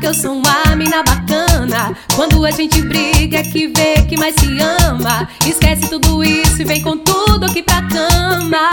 que eu sou uma mina bacana. Quando a gente briga é que vê que mais se ama. Esquece tudo isso e vem com tudo aqui pra cama.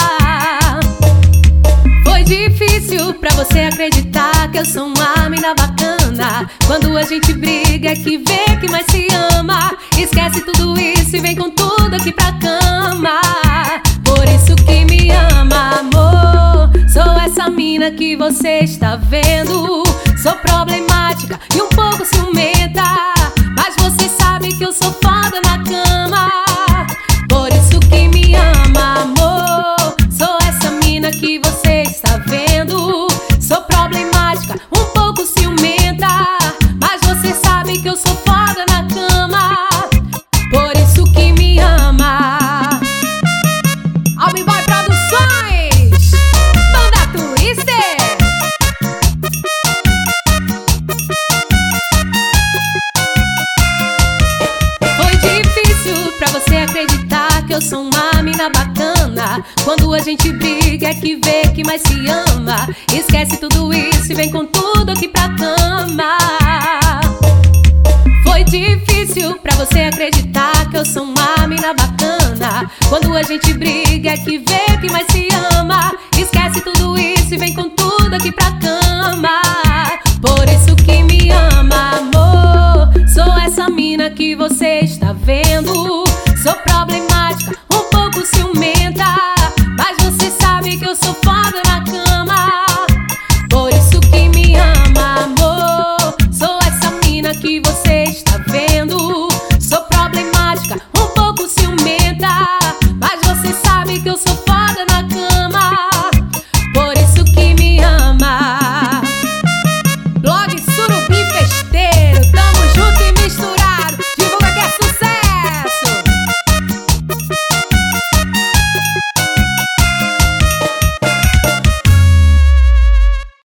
Foi difícil pra você acreditar que eu sou uma mina bacana. Quando a gente briga é que vê que mais se ama. Esquece tudo isso e vem com tudo aqui pra cama. Por isso que me ama, amor. Sou essa mina que você está vendo. Sou problemática e um pouco ciumenta, mas você sabe que eu sou foda na cama. Por isso que me ama, amor. Sou essa mina que você está vendo. Sou problemática, um pouco ciumenta, mas você sabe que eu sou foda na cama. Por isso que me ama. Alvin Boy Produções, Banda Twister. Foi difícil pra você acreditar que eu sou uma mina bacana. Quando a gente briga é que vê que mais se ama. Esquece tudo isso e vem com tudo aqui pra cama. Foi difícil pra você acreditar que eu sou uma mina bacana. Quando a gente briga é que vê que mais se ama. Esquece tudo isso e